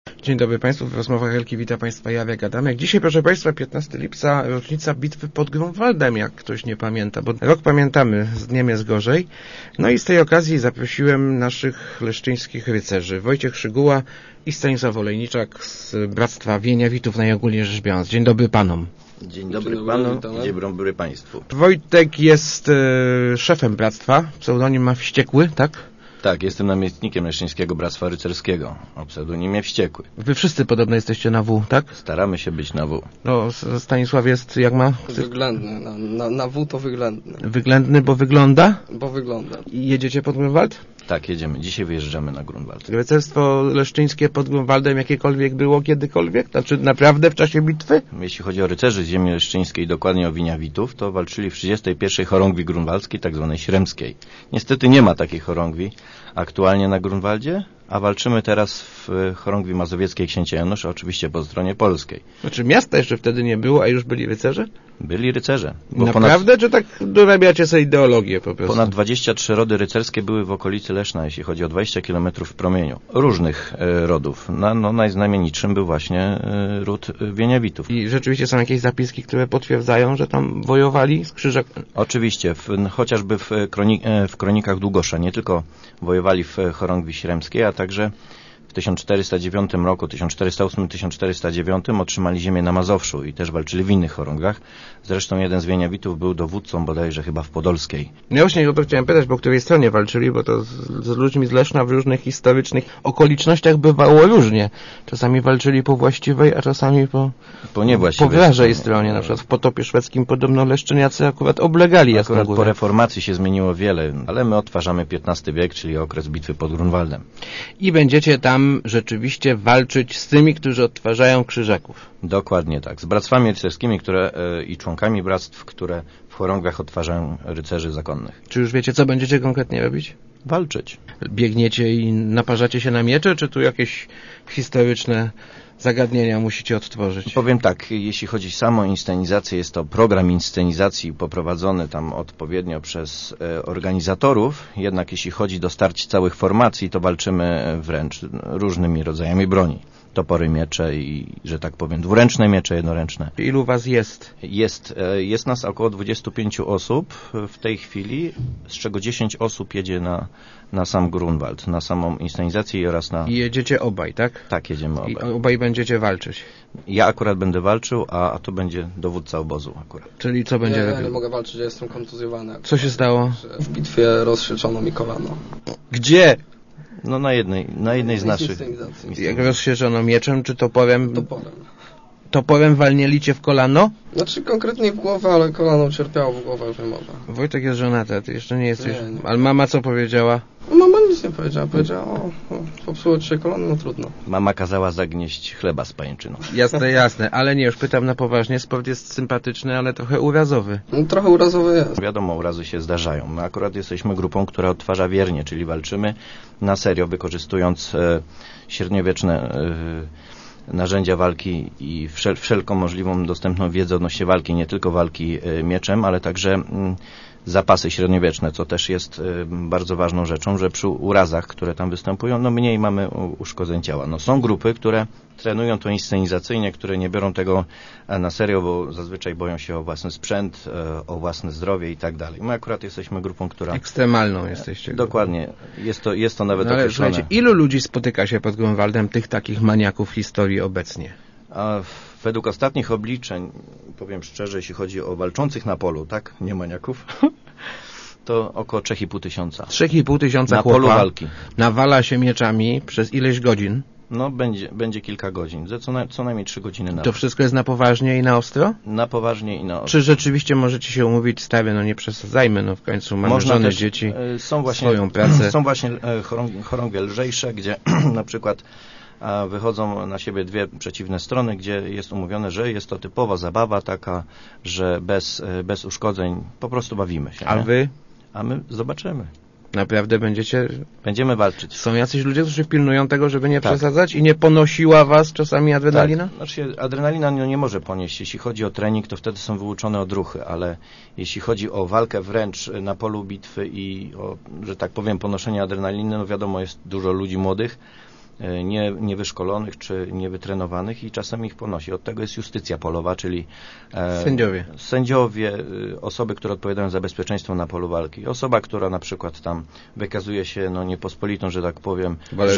Dzień dobry Państwu, w rozmowach Elki wita Państwa Jarek Adamek. Dzisiaj, proszę Państwa, 15 lipca, rocznica bitwy pod Grunwaldem, jak ktoś nie pamięta, bo rok pamiętamy, z dniem jest gorzej. No i z tej okazji zaprosiłem naszych leszczyńskich rycerzy, Wojciech Szyguła i Stanisław Olejniczak z Bractwa Wieniawitów, najogólniej rzecz biorąc. Dzień dobry Panom. Dzień dobry Panu, dzień dobry Państwu. Wojtek jest szefem Bractwa, pseudonim ma Wściekły, tak? Tak, jestem namiestnikiem Leszczyńskiego Bractwa Rycerskiego o pseudonimie Wściekły. Wy wszyscy podobno jesteście na W, tak? Staramy się być na W. No, Stanisław jest, jak ma? Wyględny, na W to wyględny. Wyględny, bo wygląda? Bo wygląda. I jedziecie pod Grunwald? Tak, jedziemy. Dzisiaj wyjeżdżamy na Grunwald. Rycerstwo leszczyńskie pod Grunwaldem jakiekolwiek było kiedykolwiek? Znaczy naprawdę w czasie bitwy? Jeśli chodzi o rycerzy z ziemi leszczyńskiej, dokładnie o Wieniawitów, to walczyli w 31. chorągwi grunwaldzkiej, tak zwanej śremskiej. Niestety nie ma takiej chorągwi aktualnie na Grunwaldzie, a walczymy teraz w chorągwi mazowieckiej Księcia Janusza, oczywiście po stronie polskiej. Znaczy miasta jeszcze wtedy nie było, a już byli rycerze? Byli rycerze. Naprawdę? Czy tak dorabiacie sobie ideologię po prostu? Ponad 23 rody rycerskie były w okolicy Leszna, jeśli chodzi o 20 km w promieniu. Różnych rodów. Najznamienitszym był właśnie ród Wieniawitów. I rzeczywiście są jakieś zapiski, które potwierdzają, że tam wojowali z krzyżak? Oczywiście. Chociażby w kronikach Długosza. Nie tylko wojowali w chorągwi śremskiej, a także w 1409 roku, 1408-1409 otrzymali ziemię na Mazowszu i też walczyli w innych chorągwach. Zresztą jeden z Wieniawitów był dowódcą bodajże chyba w Podolskiej. Ja właśnie o to chciałem pytać, po której stronie walczyli, bo to z ludźmi z Leszna w różnych historycznych okolicznościach bywało różnie. Czasami walczyli po właściwej, a czasami po niewłaściwej. Po wrażej stronie. Na przykład w potopie szwedzkim podobno Leszczyniacy akurat oblegali Akurat po reformacji się zmieniło wiele, ale my odtwarzamy XV wiek, czyli okres bitwy pod Grunwaldem. I będziecie tam rzeczywiście walczyć z tymi, którzy odtwarzają krzyżaków. Dokładnie tak. Z bractwami rycerskimi i członkami bractw, które w chorągwiach odtwarzają rycerzy zakonnych. Czy już wiecie, co będziecie konkretnie robić? Walczyć. Biegniecie i naparzacie się na miecze, czy tu jakieś historyczne zagadnienia musicie odtworzyć? Powiem tak, jeśli chodzi o samą inscenizację, jest to program inscenizacji poprowadzony tam odpowiednio przez organizatorów, jednak jeśli chodzi do starć całych formacji, to walczymy wręcz różnymi rodzajami broni. Topory, miecze i, że tak powiem, dwuręczne miecze, jednoręczne. Ilu was jest? Jest nas około 25 osób w tej chwili, z czego 10 osób jedzie na sam Grunwald, na samą inscenizację oraz na... I jedziecie obaj, tak? Tak, jedziemy obaj. I obaj będziecie walczyć? Ja akurat będę walczył, a to będzie dowódca obozu akurat. Czyli co będzie robił? Ja nie mogę walczyć, ja jestem kontuzjowany. Co się stało? W bitwie rozsieczono mi kolano. Gdzie? No na jednej z naszych... Jak rozsieczono mieczem, czy toporem? Toporem. Toporem walnieli cię w kolano? Znaczy konkretnie w głowę, ale kolano cierpiało, w głowę już nie może. Wojtek jest żonaty, ty jeszcze nie jesteś... Nie. Ale mama co powiedziała? Mama nic nie powiedziała. Powiedziała, popsuło ci się kolano, no trudno. Mama kazała zagnieść chleba z pajęczyną. Jasne, ale nie, już pytam na poważnie. Sport jest sympatyczny, ale trochę urazowy. No, trochę urazowy jest. Wiadomo, urazy się zdarzają. My akurat jesteśmy grupą, która odtwarza wiernie, czyli walczymy na serio, wykorzystując średniowieczne narzędzia walki i wszelką możliwą dostępną wiedzę odnośnie walki, nie tylko walki mieczem, ale także zapasy średniowieczne, co też jest bardzo ważną rzeczą, że przy urazach, które tam występują, no mniej mamy uszkodzeń ciała. No są grupy, które trenują to inscenizacyjnie, które nie biorą tego na serio, bo zazwyczaj boją się o własny sprzęt, o własne zdrowie i tak dalej. My akurat jesteśmy grupą, która... Ekstremalną jesteście. Dokładnie. Jest to nawet ale określone. słuchajcie, ilu ludzi spotyka się pod Grunwaldem, tych takich maniaków historii obecnie? A według ostatnich obliczeń, powiem szczerze, jeśli chodzi o walczących na polu, tak? Nie maniaków, to około 3,5 tysiąca. 3,5 tysiąca na chłopa polu walki. Nawala się mieczami przez ileś godzin? No będzie kilka godzin, co najmniej 3 godziny na To wszystko jest na poważnie i na ostro? Na poważnie i na ostro. Czy rzeczywiście możecie się umówić, stary, no nie przesadzajmy, no w końcu mamy żony, też, dzieci, swoją pracę. Są właśnie chorągwie lżejsze, gdzie na przykład wychodzą na siebie dwie przeciwne strony, gdzie jest umówione, że jest to typowa zabawa taka, że bez uszkodzeń po prostu bawimy się. A nie? wy? A my zobaczymy. Naprawdę Będziemy walczyć. Są jacyś ludzie, którzy pilnują tego, żeby nie przesadzać i nie ponosiła was czasami adrenalina? Tak. Znaczy, adrenalina nie może ponieść. Jeśli chodzi o trening, to wtedy są wyuczone odruchy, ale jeśli chodzi o walkę wręcz na polu bitwy i o, że tak powiem, ponoszenie adrenaliny, no wiadomo, jest dużo ludzi młodych, niewyszkolonych czy niewytrenowanych i czasem ich ponosi. Od tego jest justycja polowa, czyli sędziowie, osoby, które odpowiadają za bezpieczeństwo na polu walki. Osoba, która na przykład tam wykazuje się niepospolitą, że tak powiem,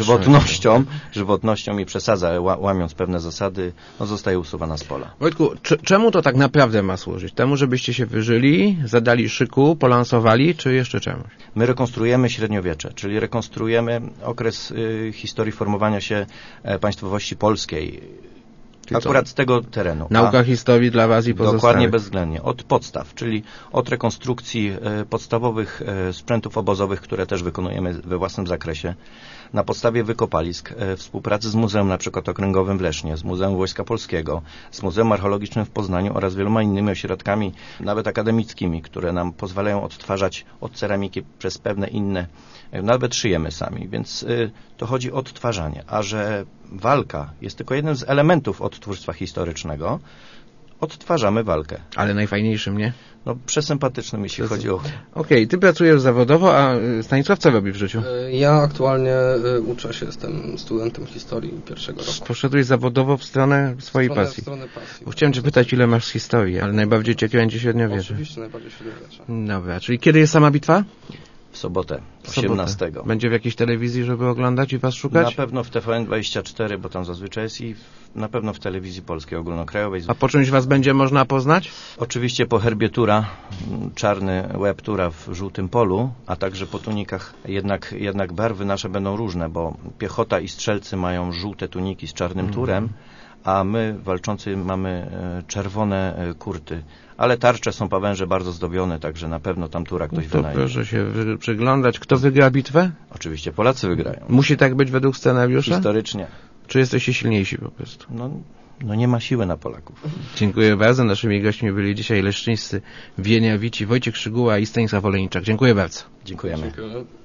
żywotnością i przesadza, łamiąc pewne zasady, zostaje usuwana z pola. Wojtku, czemu to tak naprawdę ma służyć? Temu, żebyście się wyżyli, zadali szyku, polansowali, czy jeszcze czemuś? My rekonstruujemy średniowiecze, czyli rekonstruujemy okres historii formowania się państwowości polskiej. Czyli akurat z tego terenu. Nauka historii dla was i pozostałych. Dokładnie, bezwzględnie. Od podstaw, czyli od rekonstrukcji podstawowych sprzętów obozowych, które też wykonujemy we własnym zakresie, na podstawie wykopalisk, współpracy z Muzeum na przykład Okręgowym w Lesznie, z Muzeum Wojska Polskiego, z Muzeum Archeologicznym w Poznaniu oraz wieloma innymi ośrodkami, nawet akademickimi, które nam pozwalają odtwarzać od ceramiki przez pewne inne, nawet szyjemy sami, więc to chodzi o odtwarzanie, a że walka jest tylko jednym z elementów odtwórstwa historycznego, odtwarzamy walkę. Ale najfajniejszym, nie? Przesympatycznym, jeśli chodzi o... Okej, ty pracujesz zawodowo, a Stanisław co robi w życiu? Ja aktualnie uczę się, jestem studentem historii pierwszego roku. Poszedłeś zawodowo w stronę swojej pasji. W stronę pasji. Chciałem cię pytać, ile masz z historii, ale najbardziej cię kręci średniowiecze. Oczywiście, najbardziej średniowiecze. Dobra, czyli kiedy jest sama bitwa? W sobotę, 18. Będzie w jakiejś telewizji, żeby oglądać i was szukać? Na pewno w TVN24, bo tam zazwyczaj jest i na pewno w telewizji polskiej ogólnokrajowej. A po czymś was będzie można poznać? Oczywiście po herbie Tura, czarny łeb Tura w żółtym polu, a także po tunikach. Jednak barwy nasze będą różne, bo piechota i strzelcy mają żółte tuniki z czarnym turem, a my walczący mamy czerwone kurty. Ale tarcze są pawęże bardzo zdobione, także na pewno tam Tura ktoś wynajmie. Proszę się przyglądać. Kto wygra bitwę? Oczywiście Polacy wygrają. Musi tak być według scenariusza? Historycznie. Czy jesteście silniejsi po prostu? Nie ma siły na Polaków. Dziękuję bardzo. Naszymi gośćmi byli dzisiaj leszczyńscy wieniawici Wojciech Szyguła i Stanisław Olejniczak. Dziękuję bardzo. Dziękujemy. Dziękuję.